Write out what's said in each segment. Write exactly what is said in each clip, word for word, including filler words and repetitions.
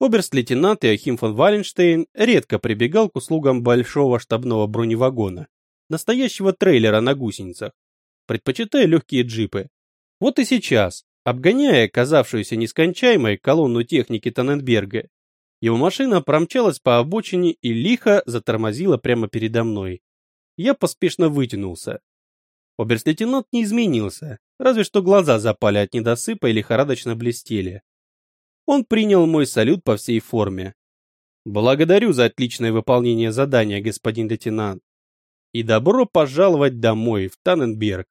Оберст-лейтенант Иоахим фон Валенштейн редко прибегал к услугам большого штабного броневагона, настоящего трейлера на гусеницах, предпочитая легкие джипы. Вот и сейчас, обгоняя казавшуюся нескончаемой колонну техники Танненберга, его машина промчалась по обочине и лихо затормозила прямо передо мной. Я поспешно вытянулся. Оберст-лейтенант не изменился, разве что глаза запали от недосыпа и лихорадочно блестели. Он принял мой салют по всей форме. «Благодарю за отличное выполнение задания, господин лейтенант. И добро пожаловать домой, в Танненберг.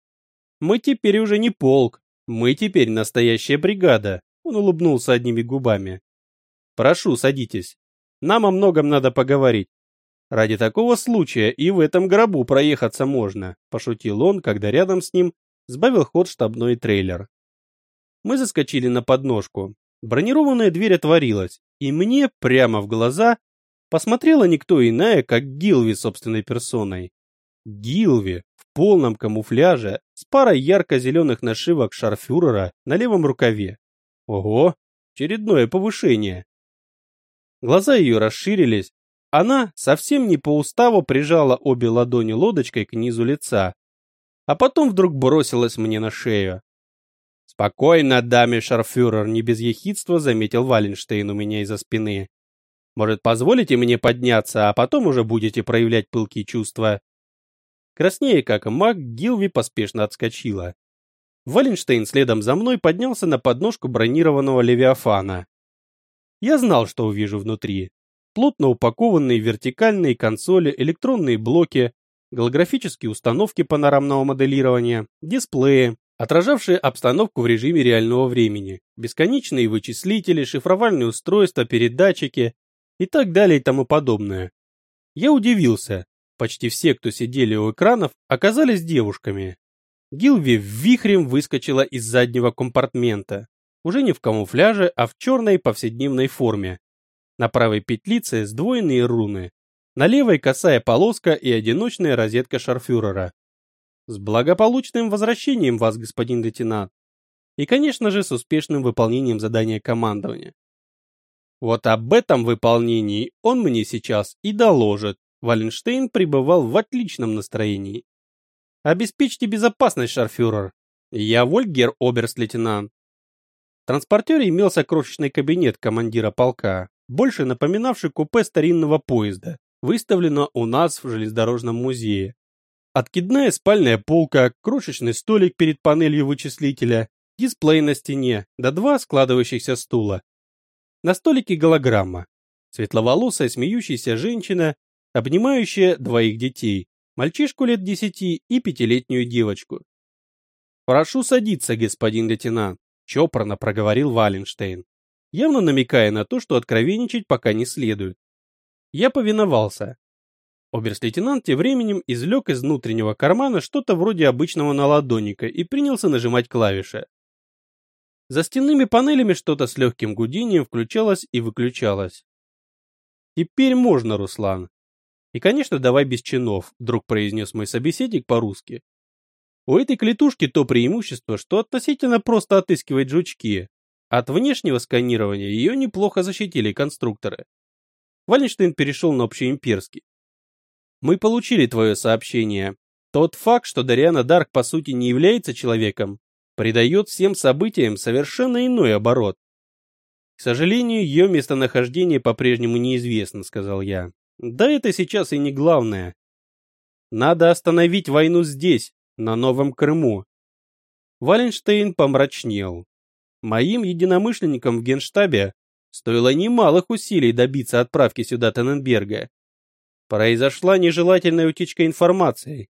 Мы теперь уже не полк, мы теперь настоящая бригада», — он улыбнулся одними губами. «Прошу, садитесь. Нам о многом надо поговорить. Ради такого случая и в этом гробу проехаться можно», — пошутил он, когда рядом с ним сбавил ход штабной трейлер. Мы заскочили на подножку. Бронированная дверь отворилась, и мне прямо в глаза посмотрела никто иная, как Гилви собственной персоной. Гилви в полном камуфляже с парой ярко-зеленых нашивок шарфюрера на левом рукаве. Ого, очередное повышение. Глаза ее расширились, она совсем не по уставу прижала обе ладони лодочкой к низу лица, а потом вдруг бросилась мне на шею. «Спокойно, даме шарфюрер», — не без ехидства заметил Валенштейн у меня из-за спины. «Может, позволите мне подняться, а потом уже будете проявлять пылкие чувства?» Краснея как маг, Гилви поспешно отскочила. Валенштейн следом за мной поднялся на подножку бронированного Левиафана. Я знал, что увижу внутри. Плотно упакованные вертикальные консоли, электронные блоки, голографические установки панорамного моделирования, дисплеи, отражавшие обстановку в режиме реального времени, бесконечные вычислители, шифровальные устройства, передатчики и так далее и тому подобное. Я удивился. Почти все, кто сидели у экранов, оказались девушками. Гилви вихрем выскочила из заднего компартмента, уже не в камуфляже, а в черной повседневной форме. На правой петлице сдвоенные руны, на левой косая полоска и одиночная розетка шарфюрера. С благополучным возвращением вас, господин лейтенант. И, конечно же, с успешным выполнением задания командования. Вот об этом выполнении он мне сейчас и доложит. Валенштейн пребывал в отличном настроении. Обеспечьте безопасность, шарфюрер. Я вольгер, оберст-лейтенант. В транспортере имелся крошечный кабинет командира полка, больше напоминавший купе старинного поезда, выставлено у нас в железнодорожном музее. Откидная спальная полка, крошечный столик перед панелью вычислителя, дисплей на стене, да два складывающихся стула. На столике голограмма. Светловолосая смеющаяся женщина, обнимающая двоих детей, мальчишку лет десяти и пятилетнюю девочку. «Прошу садиться, господин лейтенант», — чопорно проговорил Валенштейн, явно намекая на то, что откровенничать пока не следует. Я повиновался. Оберст-лейтенант тем временем извлек из внутреннего кармана что-то вроде обычного наладонника и принялся нажимать клавиши. За стенными панелями что-то с легким гудением включалось и выключалось. «Теперь можно, Руслан. И, конечно, давай без чинов», — вдруг произнес мой собеседник по-русски. «У этой клетушки то преимущество, что относительно просто отыскивать жучки. От внешнего сканирования ее неплохо защитили конструкторы». Валенштейн перешел на общеимперский. «Мы получили твое сообщение. Тот факт, что Дариана Дарк по сути не является человеком, придает всем событиям совершенно иной оборот. К сожалению, ее местонахождение по-прежнему неизвестно», — сказал я. «Да это сейчас и не главное. Надо остановить войну здесь, на Новом Крыму». Валенштейн помрачнел. Моим единомышленникам в Генштабе стоило немалых усилий добиться отправки сюда Танненберга. Произошла нежелательная утечка информации.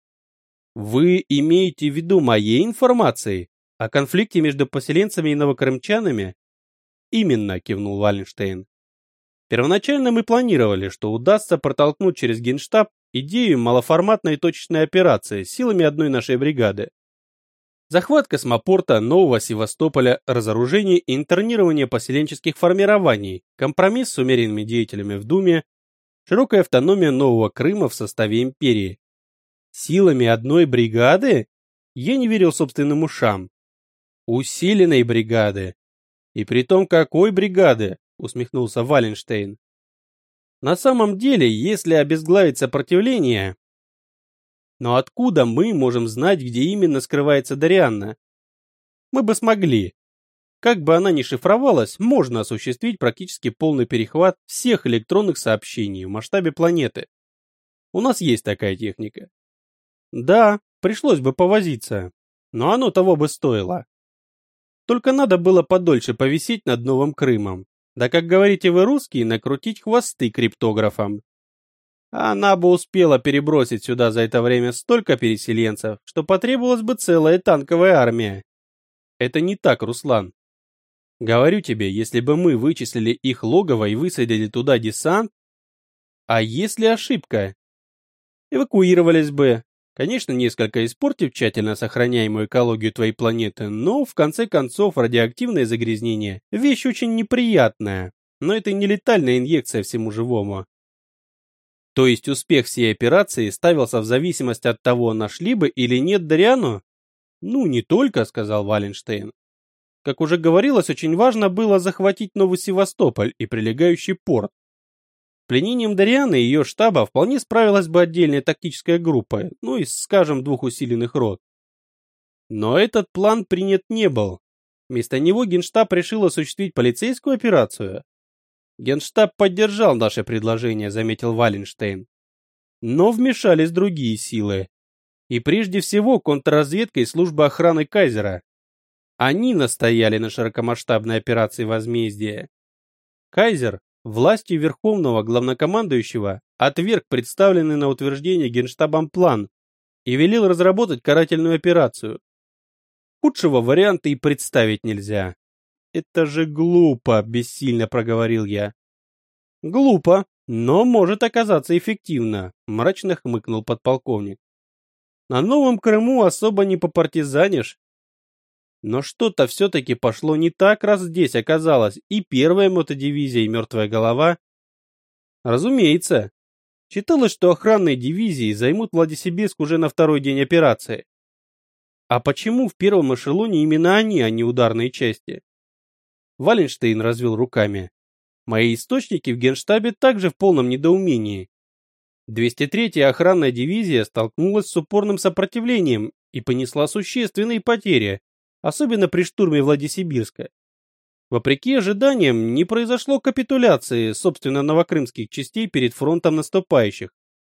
«Вы имеете в виду моей информации о конфликте между поселенцами и новокрымчанами?» «Именно», — кивнул Валенштейн. «Первоначально мы планировали, что удастся протолкнуть через Генштаб идею малоформатной точечной операции силами одной нашей бригады. Захват космопорта, Нового Севастополя, разоружение и интернирование поселенческих формирований, компромисс с умеренными деятелями в Думе, широкая автономия Нового Крыма в составе империи. Силами одной бригады? Я не верил собственным ушам. Усиленной бригады. И притом какой бригады? усмехнулся Валенштейн. На самом деле, если обезглавить сопротивление... Но откуда мы можем знать, где именно скрывается Дарианна? Мы бы смогли. Как бы она ни шифровалась, можно осуществить практически полный перехват всех электронных сообщений в масштабе планеты. У нас есть такая техника. Да, пришлось бы повозиться, но оно того бы стоило. Только надо было подольше повисеть над Новым Крымом. Да, как говорите вы, русские, накрутить хвосты криптографам. Она бы успела перебросить сюда за это время столько переселенцев, что потребовалась бы целая танковая армия. Это не так, Руслан. Говорю тебе, если бы мы вычислили их логово и высадили туда десант... А если ошибка? Эвакуировались бы. Конечно, несколько испортив тщательно сохраняемую экологию твоей планеты, но, в конце концов, радиоактивное загрязнение – вещь очень неприятная, но это не летальная инъекция всему живому. То есть успех всей операции ставился в зависимости от того, нашли бы или нет Дариану? Ну, не только, сказал Валенштейн. Как уже говорилось, очень важно было захватить Новый Севастополь и прилегающий порт. С пленением Дарианы и ее штаба вполне справилась бы отдельная тактическая группа, ну из, скажем, двух усиленных рот. Но этот план принят не был. Вместо него Генштаб решил осуществить полицейскую операцию. Генштаб поддержал наше предложение, заметил Валенштейн. Но вмешались другие силы. И прежде всего контрразведка и служба охраны Кайзера. Они настояли на широкомасштабной операции возмездия. Кайзер, властью верховного главнокомандующего, отверг представленный на утверждение Генштабом план и велел разработать карательную операцию. Худшего варианта и представить нельзя. Это же глупо, бессильно проговорил я. Глупо, но может оказаться эффективно, мрачно хмыкнул подполковник. На Новом Крыму особо не попартизанишь. Но что-то все-таки пошло не так, раз здесь оказалась и первая мотодивизия, и мертвая голова. Разумеется. Считалось, что охранные дивизии займут Владисибирск уже на второй день операции. А почему в первом эшелоне именно они, а не ударные части? Валенштейн развел руками. Мои источники в Генштабе также в полном недоумении. двести третья охранная дивизия столкнулась с упорным сопротивлением и понесла существенные потери, особенно при штурме Владисибирска. Вопреки ожиданиям, не произошло капитуляции, собственно, новокрымских частей перед фронтом наступающих.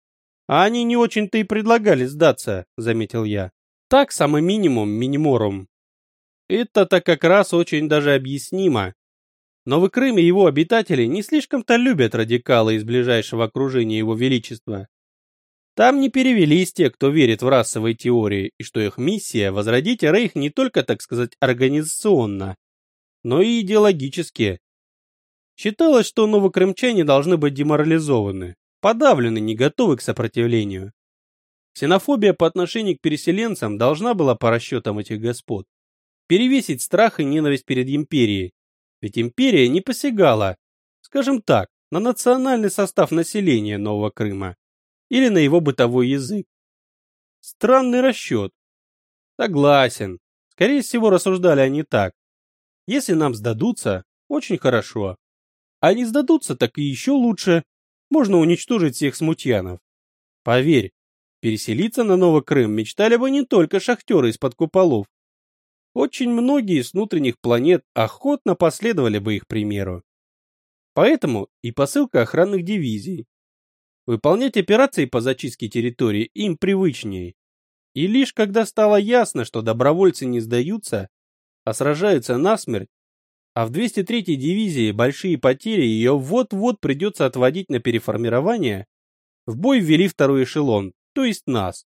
А они не очень-то и предлагали сдаться, заметил я. Так, самый минимум, миниморум. Это-то как раз очень даже объяснимо. Новый Крым и его обитатели не слишком-то любят радикалы из ближайшего окружения его величества. Там не перевелись те, кто верит в расовые теории, и что их миссия – возродить Рейх не только, так сказать, организационно, но и идеологически. Считалось, что новокрымчане должны быть деморализованы, подавлены, не готовы к сопротивлению. Ксенофобия по отношению к переселенцам должна была, по расчетам этих господ, перевесить страх и ненависть перед империей. Ведь империя не посягала, скажем так, на национальный состав населения Нового Крыма или на его бытовой язык. Странный расчет. Согласен. Скорее всего, рассуждали они так. Если нам сдадутся, очень хорошо. А не сдадутся, так и еще лучше. Можно уничтожить всех смутьянов. Поверь, переселиться на Новый Крым мечтали бы не только шахтеры из-под куполов. Очень многие с внутренних планет охотно последовали бы их примеру. Поэтому и посылка охранных дивизий. Выполнять операции по зачистке территории им привычнее. И лишь когда стало ясно, что добровольцы не сдаются, а сражаются насмерть, а в двести третьей дивизии большие потери, ее вот-вот придется отводить на переформирование, в бой ввели второй эшелон, то есть нас.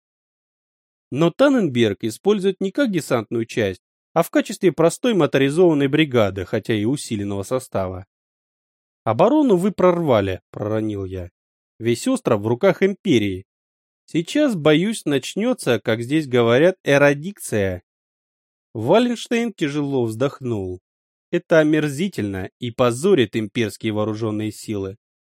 Но Танненберг использует не как десантную часть, а в качестве простой моторизованной бригады, хотя и усиленного состава. «Оборону вы прорвали», — проронил я. «Весь остров в руках империи. Сейчас, боюсь, начнется, как здесь говорят, эрадикция». Валенштейн тяжело вздохнул. Это омерзительно и позорит имперские вооруженные силы.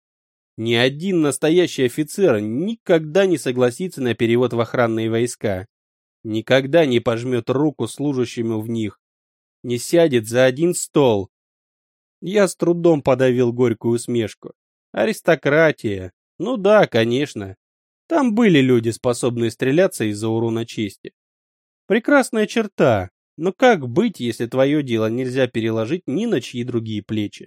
Ни один настоящий офицер никогда не согласится на перевод в охранные войска. Никогда не пожмет руку служащему в них, не сядет за один стол. Я с трудом подавил горькую усмешку. Аристократия. Ну да, конечно. Там были люди, способные стреляться из-за урона чести. Прекрасная черта, но как быть, если твое дело нельзя переложить ни на чьи другие плечи?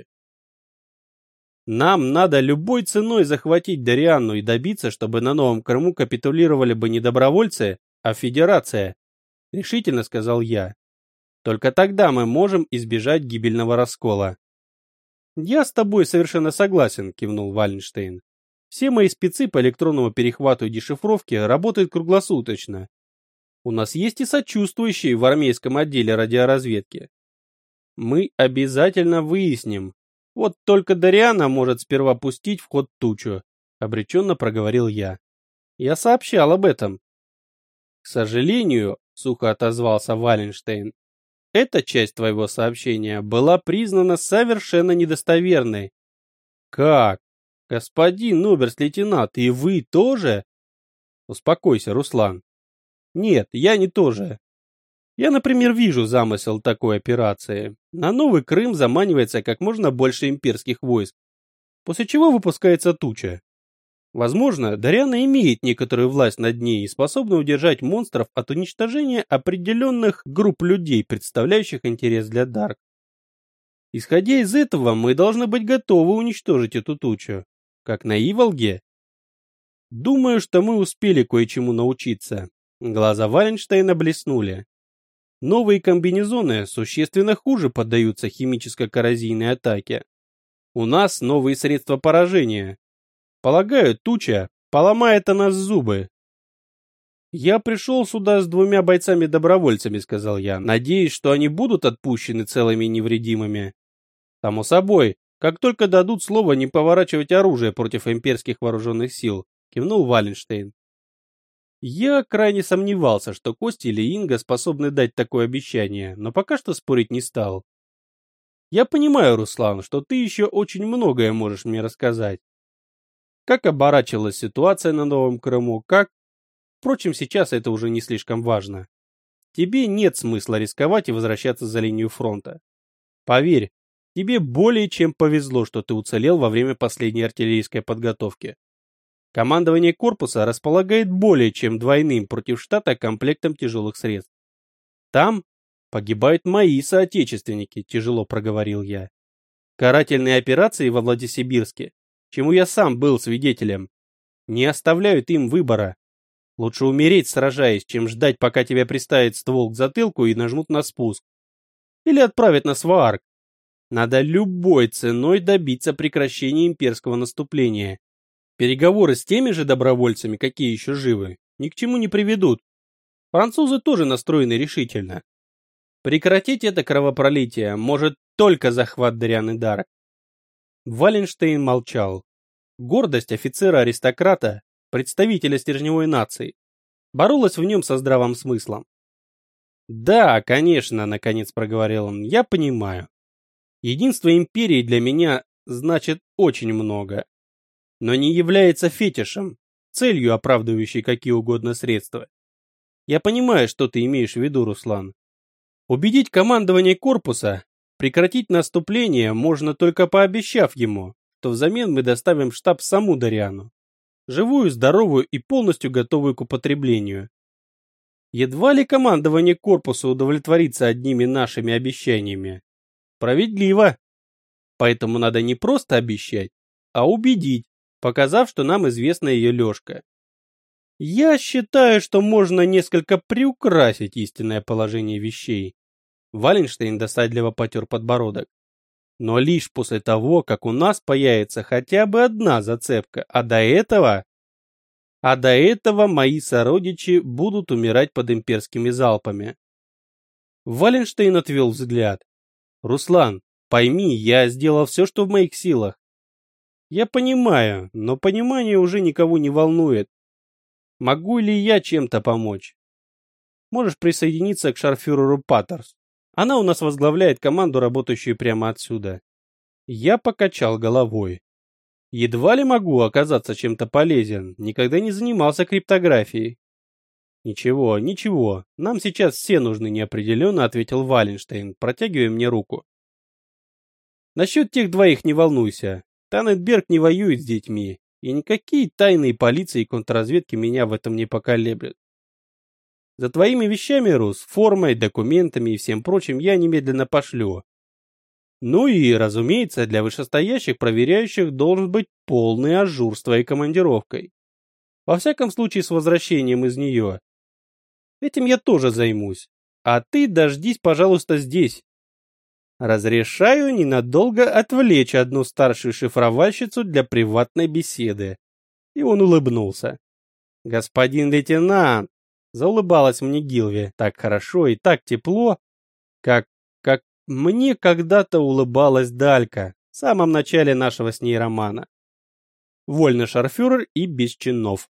Нам надо любой ценой захватить Дарианну и добиться, чтобы на Новом Крыму капитулировали бы не добровольцы, а федерация, решительно сказал я. Только тогда мы можем избежать гибельного раскола. Я с тобой совершенно согласен, кивнул Валенштейн. Все мои спецы по электронному перехвату и дешифровке работают круглосуточно. У нас есть и сочувствующие в армейском отделе радиоразведки. Мы обязательно выясним. Вот только Дариана может сперва пустить в ход тучу, обреченно проговорил я. Я сообщал об этом. К сожалению, сухо отозвался Валенштейн, эта часть твоего сообщения была признана совершенно недостоверной. Как? Господин оберст-лейтенант, и вы тоже? Успокойся, Руслан. Нет, я не тоже. Я, например, вижу замысел такой операции. На Новый Крым заманивается как можно больше имперских войск, после чего выпускается туча. Возможно, Дариана имеет некоторую власть над ней и способна удержать монстров от уничтожения определенных групп людей, представляющих интерес для Дарк. Исходя из этого, мы должны быть готовы уничтожить эту тучу, как на Иволге. Думаю, что мы успели кое-чему научиться. Глаза Валенштейна блеснули. Новые комбинезоны существенно хуже поддаются химическо-коррозийной атаке. У нас новые средства поражения. Полагаю, туча поломает о нас зубы. Я пришел сюда с двумя бойцами-добровольцами, сказал я, надеясь, что они будут отпущены целыми и невредимыми. Само собой, как только дадут слово не поворачивать оружие против имперских вооруженных сил, кивнул Валенштейн. Я крайне сомневался, что Костя или Инга способны дать такое обещание, но пока что спорить не стал. Я понимаю, Руслан, что ты еще очень многое можешь мне рассказать. Как оборачивалась ситуация на Новом Крыму, как... Впрочем, сейчас это уже не слишком важно. Тебе нет смысла рисковать и возвращаться за линию фронта. Поверь, тебе более чем повезло, что ты уцелел во время последней артиллерийской подготовки. Командование корпуса располагает более чем двойным против штата комплектом тяжелых средств. Там погибают мои соотечественники, тяжело проговорил я. Карательные операции во Владисибирске, чему я сам был свидетелем, не оставляют им выбора. Лучше умереть, сражаясь, чем ждать, пока тебя приставит ствол к затылку и нажмут на спуск. Или отправят на Сваарк. Надо любой ценой добиться прекращения имперского наступления. Переговоры с теми же добровольцами, какие еще живы, ни к чему не приведут. Французы тоже настроены решительно. Прекратить это кровопролитие может только захват Дарианы Дарк. Валенштейн молчал. Гордость офицера-аристократа, представителя стержневой нации, боролась в нем со здравым смыслом. «Да, конечно», — наконец проговорил он, — «я понимаю. Единство империи для меня значит очень много, но не является фетишем, целью, оправдывающей какие угодно средства. Я понимаю, что ты имеешь в виду, Руслан. Убедить командование корпуса прекратить наступление можно только пообещав ему, что взамен мы доставим в штаб саму Дариану, живую, здоровую и полностью готовую к употреблению. Едва ли командование корпуса удовлетворится одними нашими обещаниями. Справедливо. Поэтому надо не просто обещать, а убедить, показав, что нам известна ее лёжка. Я считаю, что можно несколько приукрасить истинное положение вещей. Валенштейн досадливо потер подбородок. Но лишь после того, как у нас появится хотя бы одна зацепка, а до этого... А до этого мои сородичи будут умирать под имперскими залпами. Валенштейн отвел взгляд. Руслан, пойми, я сделал все, что в моих силах. Я понимаю, но понимание уже никого не волнует. Могу ли я чем-то помочь? Можешь присоединиться к шарфюреру Паттерс. Она у нас возглавляет команду, работающую прямо отсюда. Я покачал головой. Едва ли могу оказаться чем-то полезен, никогда не занимался криптографией. Ничего, ничего, нам сейчас все нужны неопределенно, ответил Валенштейн, протягивая мне руку. Насчет тех двоих не волнуйся. Танненберг не воюет с детьми, и никакие тайные полиции и контрразведки меня в этом не поколеблют. За твоими вещами, Рус, формой, документами и всем прочим я немедленно пошлю. Ну и, разумеется, для вышестоящих проверяющих должен быть полный ажур с твоей командировкой. Во всяком случае, с возвращением из нее. Этим я тоже займусь. А ты дождись, пожалуйста, здесь. Разрешаю ненадолго отвлечь одну старшую шифровальщицу для приватной беседы. И он улыбнулся. Господин лейтенант, заулыбалась мне Гилви так хорошо и так тепло, как, как мне когда-то улыбалась Далька в самом начале нашего с ней романа. Вольный шарфюрер и без чинов.